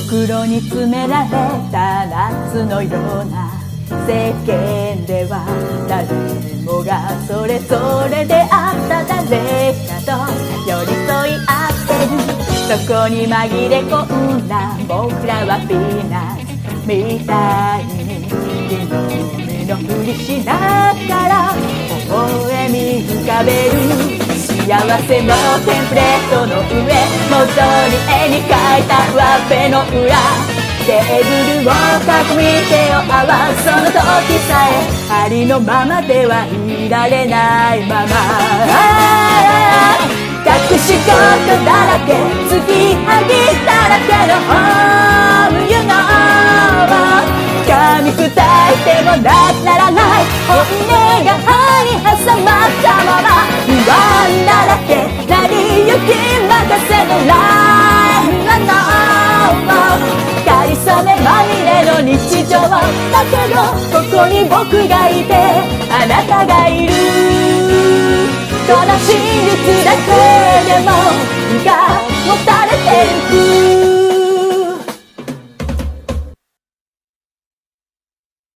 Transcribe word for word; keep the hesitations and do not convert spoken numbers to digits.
袋に詰められた夏のような世間では誰もがそれぞれであった誰かと寄り添い合ってる。そこに紛れ込んだ僕らはピーナッツみたいに君のふりしながら微笑み浮かべる。幸せのテンプレートの上、元に絵に描いたワッペの裏、テーブルを囲み手を合わすその時さえありのままではいられないまま、隠し事だらけ継ぎはぎだらけの Oh you know 噛み砕いてもなくならない本音が歯に挟まったまま不安だらけ成り行き任せの Life I know かりそめまみれの日常だけどここに僕がいてあなたがいる。この真実だけでもが持たれて